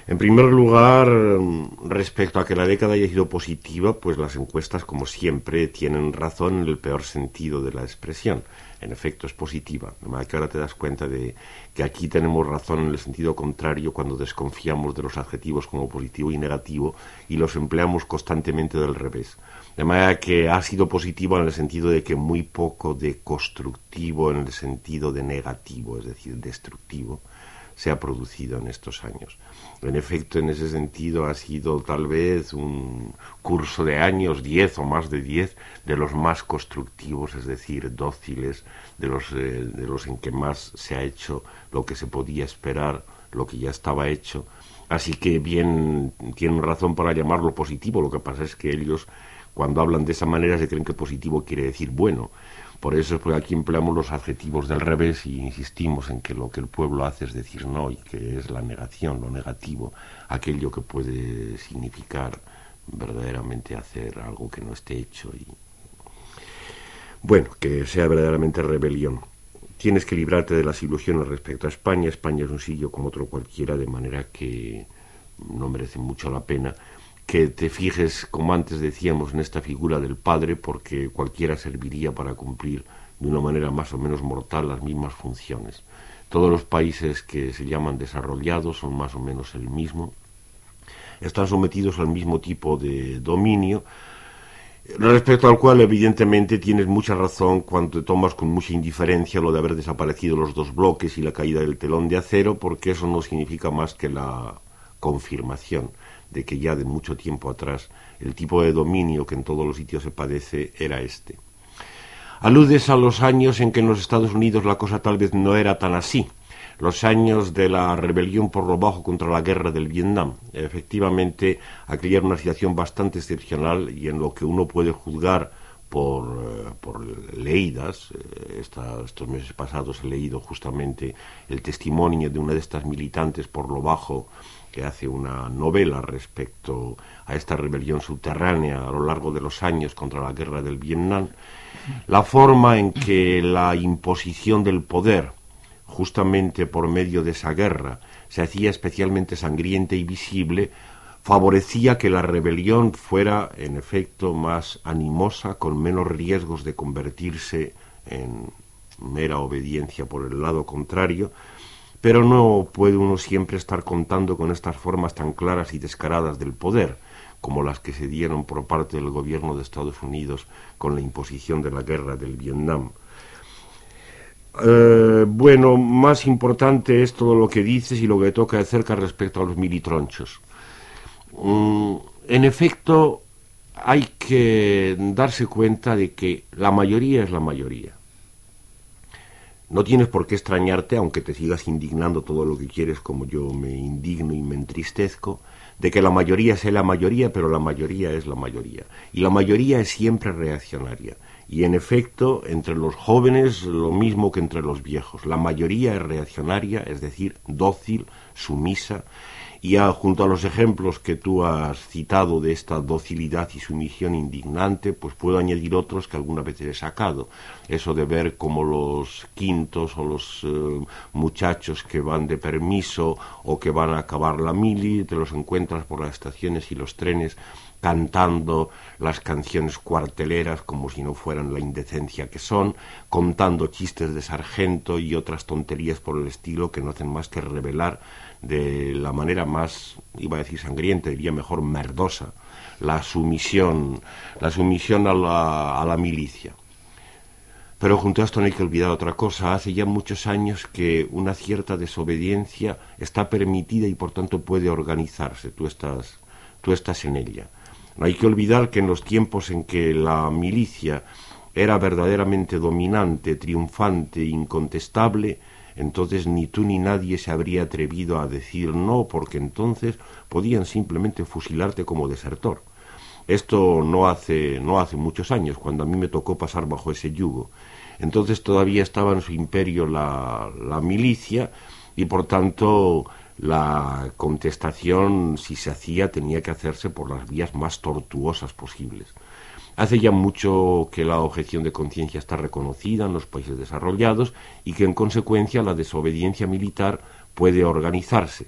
En primer lugar, respecto a que la década haya sido positiva, pues las encuestas, como siempre, tienen razón en el peor sentido de la expresión. En efecto, es positiva. De manera que ahora te das cuenta de que aquí tenemos razón en el sentido contrario cuando desconfiamos de los adjetivos como positivo y negativo y los empleamos constantemente del revés. De manera que ha sido positiva en el sentido de que muy poco de constructivo en el sentido de negativo, es decir, destructivo, se ha producido en estos años. En efecto, en ese sentido ha sido tal vez un curso de años, diez o más de diez, de los más constructivos, es decir, dóciles, de los, eh, de los en que más se ha hecho lo que se podía esperar, lo que ya estaba hecho. Así que bien, tienen razón para llamarlo positivo. Lo que pasa es que ellos, cuando hablan de esa manera, se creen que positivo quiere decir bueno. Por eso es porque aquí empleamos los adjetivos del revés y insistimos en que lo que el pueblo hace es decir no, y que es la negación, lo negativo, aquello que puede significar verdaderamente hacer algo que no esté hecho y, bueno, que sea verdaderamente rebelión. Tienes que librarte de las ilusiones respecto a España. España es un sitio como otro cualquiera, de manera que no merece mucho la pena que te fijes, como antes decíamos, en esta figura del padre, porque cualquiera serviría para cumplir de una manera más o menos mortal las mismas funciones. Todos los países que se llaman desarrollados son más o menos el mismo, están sometidos al mismo tipo de dominio, respecto al cual evidentemente tienes mucha razón cuando te tomas con mucha indiferencia lo de haber desaparecido los dos bloques y la caída del telón de acero, porque eso no significa más que la confirmación de que ya de mucho tiempo atrás el tipo de dominio que en todos los sitios se padece era este. Aludes a los años en que en los Estados Unidos la cosa tal vez no era tan así, los años de la rebelión por lo bajo contra la guerra del Vietnam. Efectivamente, aquella era una situación bastante excepcional y en lo que uno puede juzgar por, por leídas. Esta, estos meses pasados he leído justamente el testimonio de una de estas militantes por lo bajo que hace una novela respecto a esta rebelión subterránea a lo largo de los años contra la guerra del Vietnam. La forma en que la imposición del poder, justamente por medio de esa guerra, se hacía especialmente sangrienta y visible, favorecía que la rebelión fuera, en efecto, más animosa, con menos riesgos de convertirse en mera obediencia por el lado contrario. Pero no puede uno siempre estar contando con estas formas tan claras y descaradas del poder, como las que se dieron por parte del gobierno de Estados Unidos con la imposición de la guerra del Vietnam. Eh, bueno, más importante es todo lo que dices y lo que toca de cerca respecto a los militronchos. Mm, en efecto, hay que darse cuenta de que la mayoría es la mayoría. No tienes por qué extrañarte, aunque te sigas indignando todo lo que quieres, como yo me indigno y me entristezco, de que la mayoría sea la mayoría, pero la mayoría es la mayoría. Y la mayoría es siempre reaccionaria. Y en efecto, entre los jóvenes, lo mismo que entre los viejos. La mayoría es reaccionaria, es decir, dócil, sumisa. Y a, junto a los ejemplos que tú has citado de esta docilidad y sumisión indignante, pues puedo añadir otros que alguna vez he sacado. Eso de ver como los quintos o los eh, muchachos que van de permiso o que van a acabar la mili, te los encuentras por las estaciones y los trenes cantando las canciones cuarteleras como si no fueran la indecencia que son, contando chistes de sargento y otras tonterías por el estilo que no hacen más que revelar de la manera más, iba a decir sangrienta, diría mejor merdosa, la sumisión, la sumisión a la, a la milicia. Pero junto a esto no hay que olvidar otra cosa. Hace ya muchos años que una cierta desobediencia está permitida y por tanto puede organizarse. Tú estás, tú estás en ella. No hay que olvidar que en los tiempos en que la milicia era verdaderamente dominante, triunfante, incontestable, entonces ni tú ni nadie se habría atrevido a decir no, porque entonces podían simplemente fusilarte como desertor. Esto no hace, no hace muchos años, cuando a mí me tocó pasar bajo ese yugo. Entonces todavía estaba en su imperio la, la milicia y por tanto la contestación, si se hacía, tenía que hacerse por las vías más tortuosas posibles. Hace ya mucho que la objeción de conciencia está reconocida en los países desarrollados y que en consecuencia la desobediencia militar puede organizarse.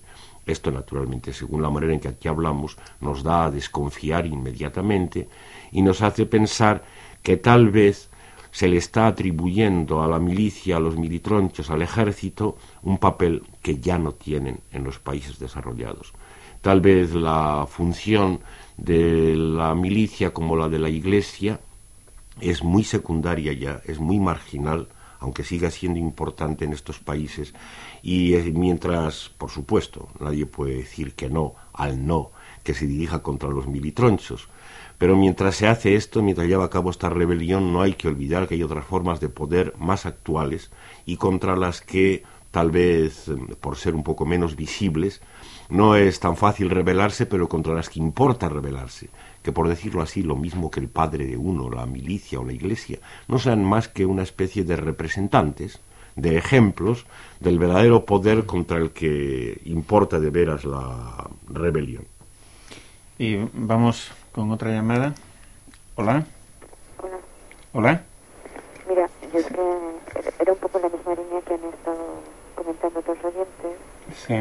Esto, naturalmente, según la manera en que aquí hablamos, nos da a desconfiar inmediatamente y nos hace pensar que tal vez se le está atribuyendo a la milicia, a los militronchos, al ejército, un papel que ya no tienen en los países desarrollados. Tal vez la función de la milicia, como la de la Iglesia, es muy secundaria ya, es muy marginal, aunque siga siendo importante en estos países, y es, mientras, por supuesto, nadie puede decir que no al no, que se dirija contra los militronchos, pero mientras se hace esto, mientras lleva a cabo esta rebelión, no hay que olvidar que hay otras formas de poder más actuales y contra las que, tal vez, por ser un poco menos visibles, no es tan fácil rebelarse, pero contra las que importa rebelarse, que por decirlo así, lo mismo que el padre de uno, la milicia o la iglesia, no sean más que una especie de representantes, de ejemplos del verdadero poder contra el que importa de veras la rebelión. Y vamos con otra llamada. Hola. Hola. Hola. Mira, yo es que era un poco la misma línea que han estado comentando otros oyentes. Sí.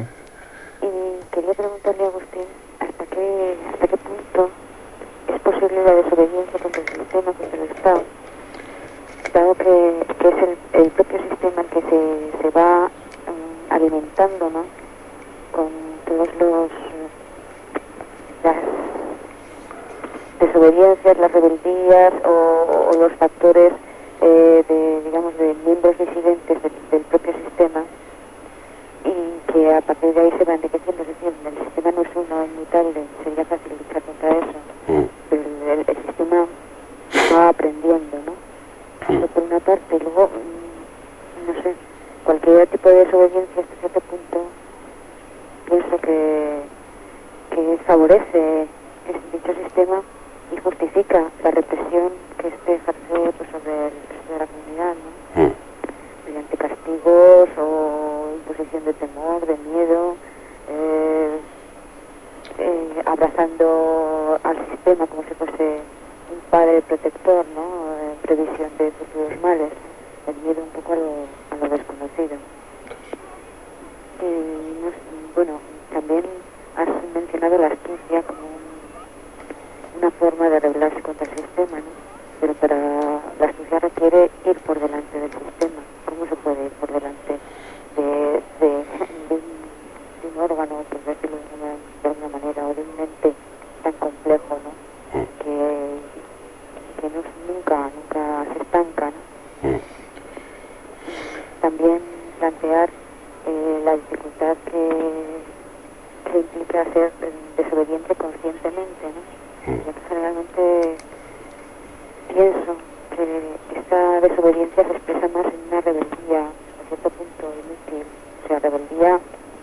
Y quería preguntarle a Agustín hasta qué, hasta qué punto es posible la desobediencia contra el sistema, contra el Estado, dado que, que es el, el propio sistema el que se, se va um, alimentando, ¿no?, con todos los las desobediencias, las rebeldías o, o los factores eh, de, digamos, de miembros disidentes del, del propio sistema, y que a partir de ahí se va enriqueciendo. Es decir, el sistema no es uno inmutable, sería fácil luchar contra eso, pero el, el, el sistema va aprendiendo, ¿no? Eso por una parte. Luego, no sé, cualquier tipo de desobediencia hasta cierto punto pienso que, que favorece dicho sistema y justifica la represión que este ejerce pues, sobre el resto de la comunidad, ¿no? Mm. Mediante castigos o imposición de temor, de miedo, eh, eh, abrazando al sistema como si fuese un padre protector, ¿no?, en previsión de futuros males, el miedo un poco a lo, a lo desconocido. Y, bueno, también has mencionado la astucia como un, una forma de rebelarse contra el sistema, ¿no? Pero para la astucia requiere ir por delante del sistema. ¿Cómo se puede ir por delante de, de, de, un, de un órgano, por decirlo de una, de alguna manera, o de un ente tan complejo, ¿no?, que, que no, nunca, nunca se estanca, ¿no? También plantear eh, la dificultad que, que implica ser desobediente conscientemente, ¿no? Ya que generalmente pienso que esta desobediencia se expresa más en una rebeldía, a cierto punto inútil, o sea, rebeldía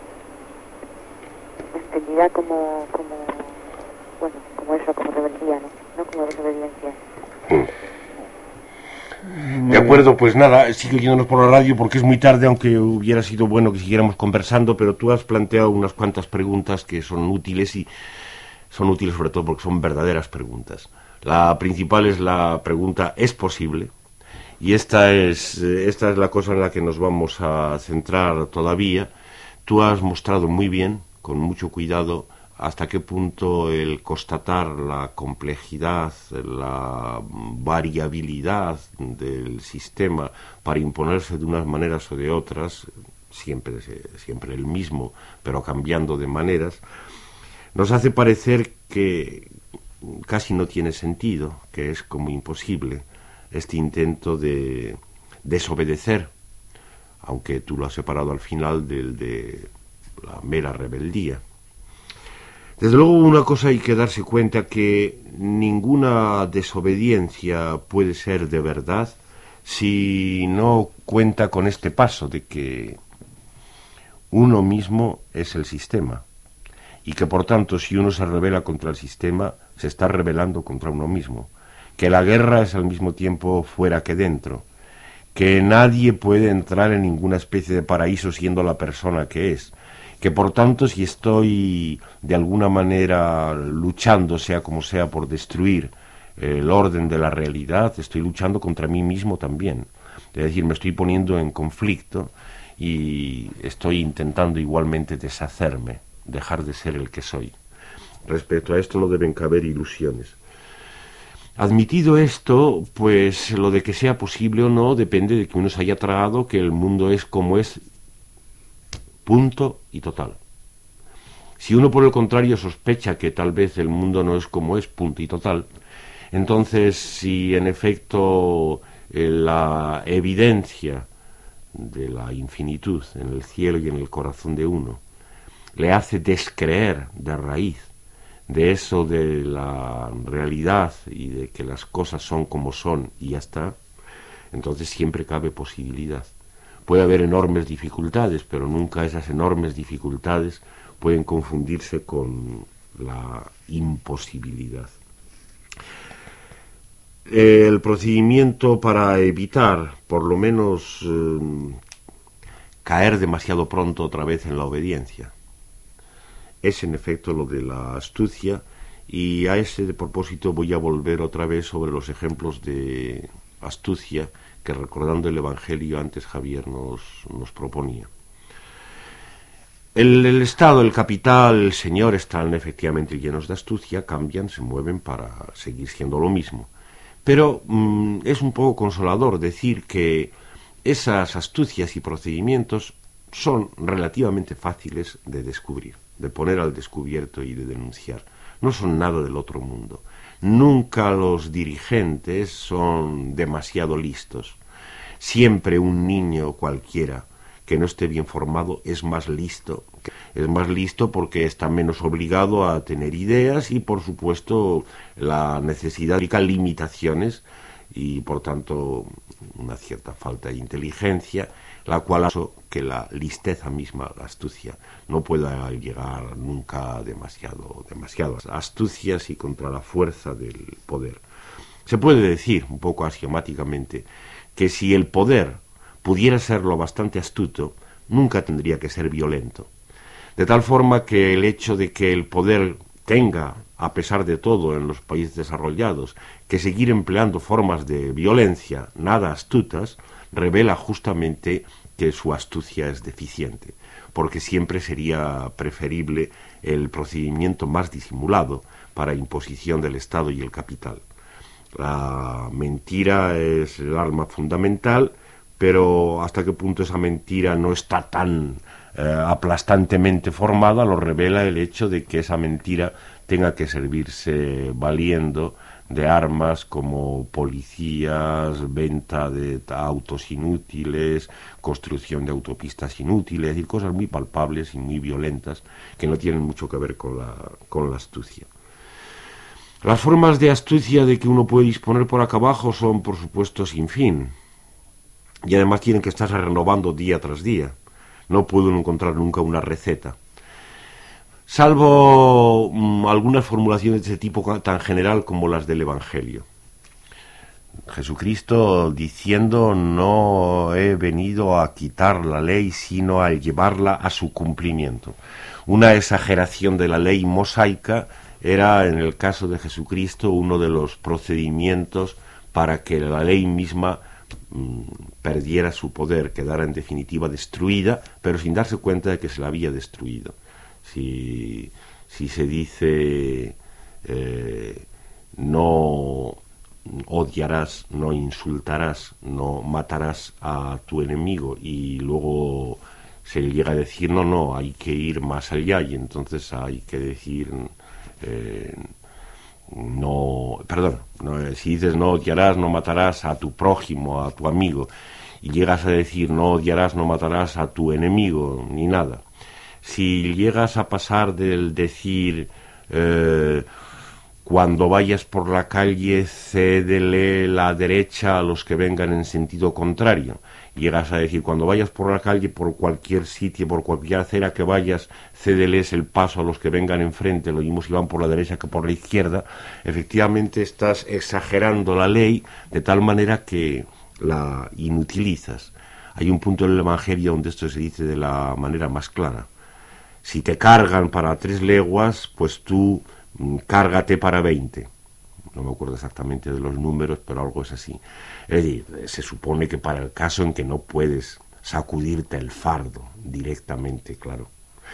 entendida como, como, bueno, como eso, como rebeldía, ¿no? No como desobediencia. De acuerdo, pues nada, sigue oyéndonos por la radio porque es muy tarde, aunque hubiera sido bueno que siguiéramos conversando, pero tú has planteado unas cuantas preguntas que son útiles y son útiles sobre todo porque son verdaderas preguntas. La principal es la pregunta, ¿es posible? Y esta es, esta es la cosa en la que nos vamos a centrar todavía. Tú has mostrado muy bien, con mucho cuidado, hasta qué punto el constatar la complejidad, la variabilidad del sistema para imponerse de unas maneras o de otras, siempre, siempre el mismo, pero cambiando de maneras, nos hace parecer que casi no tiene sentido, que es como imposible este intento de desobedecer, aunque tú lo has separado al final del de la mera rebeldía. Desde luego, una cosa hay que darse cuenta, que ninguna desobediencia puede ser de verdad si no cuenta con este paso de que uno mismo es el sistema y que por tanto si uno se rebela contra el sistema se está rebelando contra uno mismo, que la guerra es al mismo tiempo fuera que dentro, que nadie puede entrar en ninguna especie de paraíso siendo la persona que es, que por tanto si estoy de alguna manera luchando, sea como sea, por destruir el orden de la realidad, estoy luchando contra mí mismo también. Es decir, me estoy poniendo en conflicto y estoy intentando igualmente deshacerme dejar de ser el que soy. Respecto a esto no deben caber ilusiones. Admitido esto, pues lo de que sea posible o no depende de que uno se haya tragado que el mundo es como es, punto y total. Si uno por el contrario sospecha que tal vez el mundo no es como es, punto y total, entonces si en efecto eh, la evidencia de la infinitud en el cielo y en el corazón de uno le hace descreer de raíz de eso de la realidad y de que las cosas son como son y ya está, entonces siempre cabe posibilidad. Puede haber enormes dificultades, pero nunca esas enormes dificultades pueden confundirse con la imposibilidad. El procedimiento para evitar, por lo menos, eh, caer demasiado pronto otra vez en la obediencia, es en efecto lo de la astucia, y a ese propósito voy a volver otra vez sobre los ejemplos de astucia que, recordando el Evangelio, antes Javier nos, nos proponía. El, el Estado, el capital, el señor están efectivamente llenos de astucia, cambian, se mueven para seguir siendo lo mismo. Pero mmm, es un poco consolador decir que esas astucias y procedimientos son relativamente fáciles de descubrir, de poner al descubierto y de denunciar. No son nada del otro mundo. Nunca los dirigentes son demasiado listos. Siempre un niño cualquiera que no esté bien formado es más listo. Es más listo porque está menos obligado a tener ideas y, por supuesto, la necesidad implica limitaciones y, por tanto, una cierta falta de inteligencia, la cual hace que la listeza misma, la astucia, no pueda llegar nunca demasiado, demasiado astucias y contra la fuerza del poder. Se puede decir, un poco axiomáticamente, que si el poder pudiera ser lo bastante astuto, nunca tendría que ser violento. De tal forma que el hecho de que el poder tenga, a pesar de todo en los países desarrollados, que seguir empleando formas de violencia nada astutas, revela justamente que su astucia es deficiente, porque siempre sería preferible el procedimiento más disimulado para imposición del Estado y el capital. La mentira es el arma fundamental, pero hasta qué punto esa mentira no está tan eh, aplastantemente formada lo revela el hecho de que esa mentira tenga que servirse valiendo de armas como policías, venta de autos inútiles, construcción de autopistas inútiles, y cosas muy palpables y muy violentas que no tienen mucho que ver con la, con la astucia. Las formas de astucia de que uno puede disponer por acá abajo son, por supuesto, sin fin, y además tienen que estarse renovando día tras día. No puedo encontrar nunca una receta. Salvo mmm, algunas formulaciones de ese tipo tan general como las del Evangelio. Jesucristo diciendo: no he venido a quitar la ley, sino a llevarla a su cumplimiento. Una exageración de la ley mosaica era, en el caso de Jesucristo, uno de los procedimientos para que la ley misma mmm, perdiera su poder, quedara en definitiva destruida, pero sin darse cuenta de que se la había destruido. Si, si se dice eh, no odiarás, no insultarás, no matarás a tu enemigo, y luego se llega a decir no, no, hay que ir más allá, y entonces hay que decir eh, no, perdón, no, si dices no odiarás, no matarás a tu prójimo, a tu amigo, y llegas a decir no odiarás, no matarás a tu enemigo, ni nada. Si llegas a pasar del decir eh, cuando vayas por la calle cédele la derecha a los que vengan en sentido contrario, llegas a decir cuando vayas por la calle, por cualquier sitio, por cualquier acera que vayas, cédeles el paso a los que vengan enfrente, lo mismo si van por la derecha que por la izquierda, efectivamente estás exagerando la ley de tal manera que la inutilizas. Hay un punto en el Evangelio donde esto se dice de la manera más clara. Si te cargan para tres leguas, pues tú mm, cárgate para veinte. No me acuerdo exactamente de los números, pero algo es así. Es decir, se supone que para el caso en que no puedes sacudirte el fardo directamente, claro,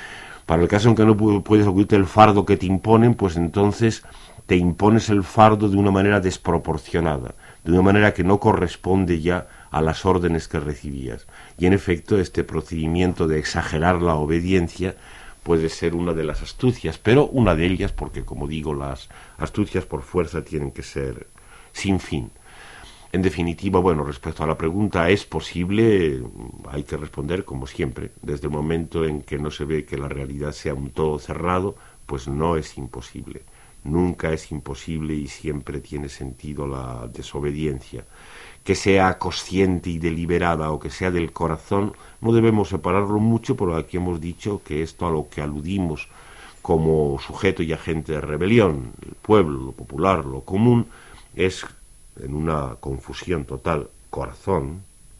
Para el caso en que no puedes ocultar el fardo que te imponen, pues entonces te impones el fardo de una manera desproporcionada, de una manera que no corresponde ya a las órdenes que recibías. Y en efecto, este procedimiento de exagerar la obediencia puede ser una de las astucias, pero una de ellas, porque como digo, las astucias por fuerza tienen que ser sin fin. En definitiva, bueno, respecto a la pregunta, ¿es posible? Hay que responder como siempre. Desde el momento en que no se ve que la realidad sea un todo cerrado, pues no es imposible. Nunca es imposible y siempre tiene sentido la desobediencia. Que sea consciente y deliberada o que sea del corazón, no debemos separarlo mucho, porque aquí hemos dicho que esto a lo que aludimos como sujeto y agente de rebelión, el pueblo, lo popular, lo común, es en una confusión total corazón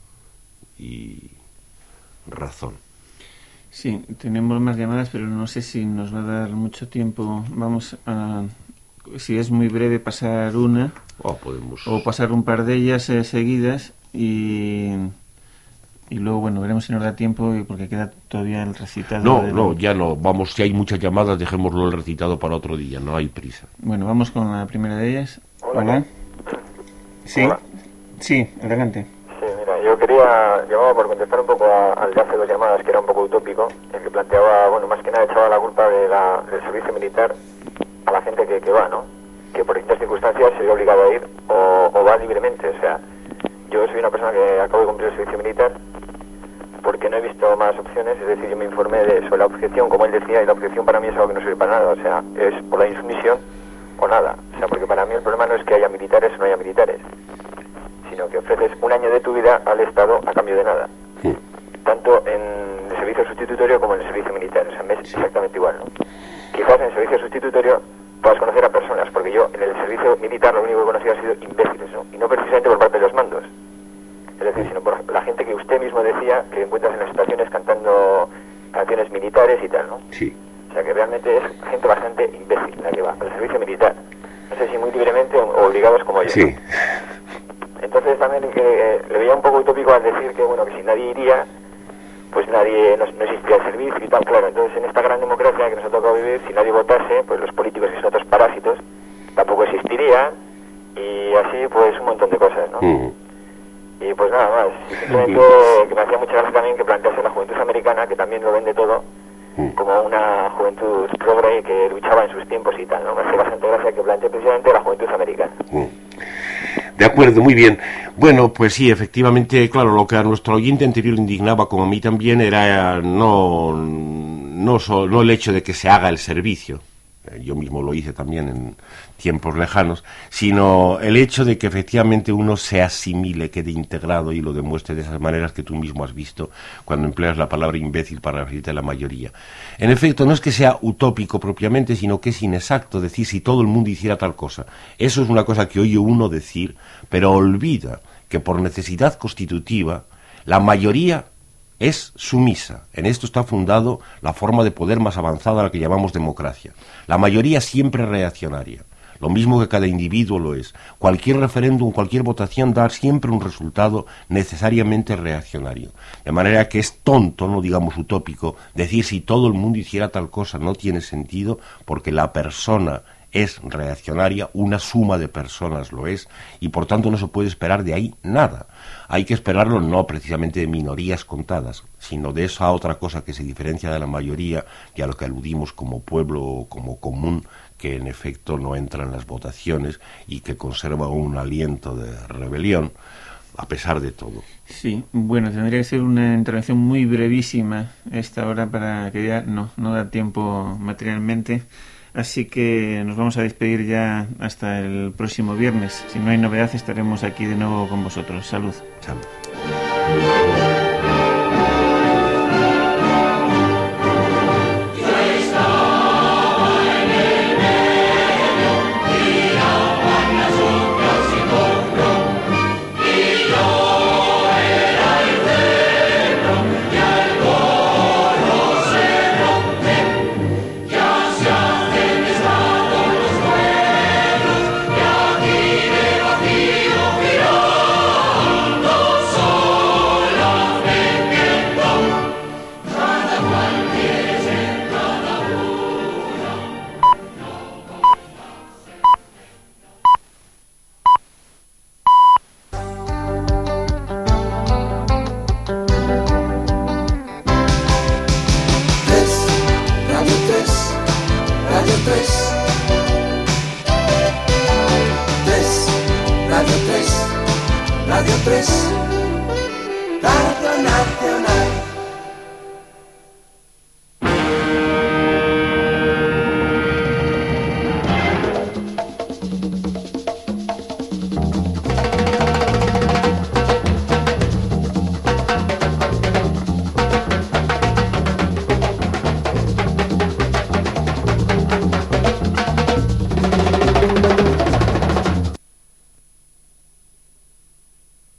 y razón. Sí, tenemos más llamadas, pero no sé si nos va a dar mucho tiempo. Vamos a, si es muy breve, pasar una oh, podemos... o pasar un par de ellas eh, seguidas y, y luego, bueno, veremos si nos da tiempo porque queda todavía el recitado. No, del... no, ya no, vamos, si hay muchas llamadas, dejémoslo el recitado para otro día, no hay prisa. Bueno, vamos con la primera de ellas. Hola. Hola. Sí, Hola. sí, adelante. Sí, mira, yo quería, llamaba por contestar un poco a- al de hace dos llamadas, que era un poco utópico, el que planteaba, bueno, más que nada echaba la culpa de la, del servicio militar a la gente que, que va, ¿no? Que por distintas circunstancias se ve obligado a ir o, o va libremente, o sea, yo soy una persona que acabo de cumplir el servicio militar porque no he visto más opciones, es decir, yo me informé de sobre la objeción, como él decía, y la objeción para mí es algo que no sirve para nada, o sea, es por la insumisión o nada, o sea, porque para mí el problema no es que haya militares o no haya militares, sino que ofreces un año de tu vida al Estado a cambio de nada, Sí. tanto en el servicio sustitutorio como en el servicio militar, o sea, me es exactamente igual, ¿no? Quizás en el servicio sustitutorio puedas conocer a personas, porque yo en el servicio militar lo único que he conocido ha sido imbéciles, ¿no? Y no precisamente por parte de los mandos, es decir, sino por la gente que usted mismo decía que encuentras en las estaciones cantando canciones militares y tal, ¿no? Sí. O sea que realmente es gente bastante imbécil la que va al servicio militar. No sé si muy libremente o obligados como yo. Sí. ¿No? Entonces también eh, le veía un poco utópico al decir que, bueno, que si nadie iría, pues nadie, no, no existiría el servicio y tal, claro. Entonces en esta gran democracia que nos ha tocado vivir, si nadie votase, pues los políticos que son otros parásitos tampoco existirían y así pues un montón de cosas, ¿no? Mm. Y pues nada más, y simplemente que me hacía mucha gracia también que plantease la juventud americana, que también lo vende todo, como una juventud progre que luchaba en sus tiempos y tal, ¿no? Me hace bastante gracia que plantee precisamente la juventud americana. De acuerdo, muy bien. Bueno, pues sí, efectivamente, claro, lo que a nuestro oyente anterior le indignaba, como a mí también, era no, no, so, no el hecho de que se haga el servicio, yo mismo lo hice también en tiempos lejanos, sino el hecho de que efectivamente uno se asimile, quede integrado y lo demuestre de esas maneras que tú mismo has visto cuando empleas la palabra imbécil para referirte a la mayoría. En efecto, no es que sea utópico propiamente, sino que es inexacto decir si todo el mundo hiciera tal cosa. Eso es una cosa que oye uno decir, pero olvida que por necesidad constitutiva la mayoría es sumisa. En esto está fundado la forma de poder más avanzada a la que llamamos democracia. La mayoría siempre reaccionaria, lo mismo que cada individuo lo es. Cualquier referéndum, cualquier votación da siempre un resultado necesariamente reaccionario. De manera que es tonto, no digamos utópico, decir si todo el mundo hiciera tal cosa. No tiene sentido porque la persona es reaccionaria, una suma de personas lo es, y por tanto no se puede esperar de ahí nada. Hay que esperarlo no precisamente de minorías contadas, sino de esa otra cosa que se diferencia de la mayoría y a lo que aludimos como pueblo o como común, que en efecto no entra en las votaciones y que conserva un aliento de rebelión, a pesar de todo. Sí, bueno, tendría que ser una intervención muy brevísima esta hora para que ya no, no da tiempo materialmente. Así que nos vamos a despedir ya hasta el próximo viernes. Si no hay novedad, estaremos aquí de nuevo con vosotros. Salud. Salud. después.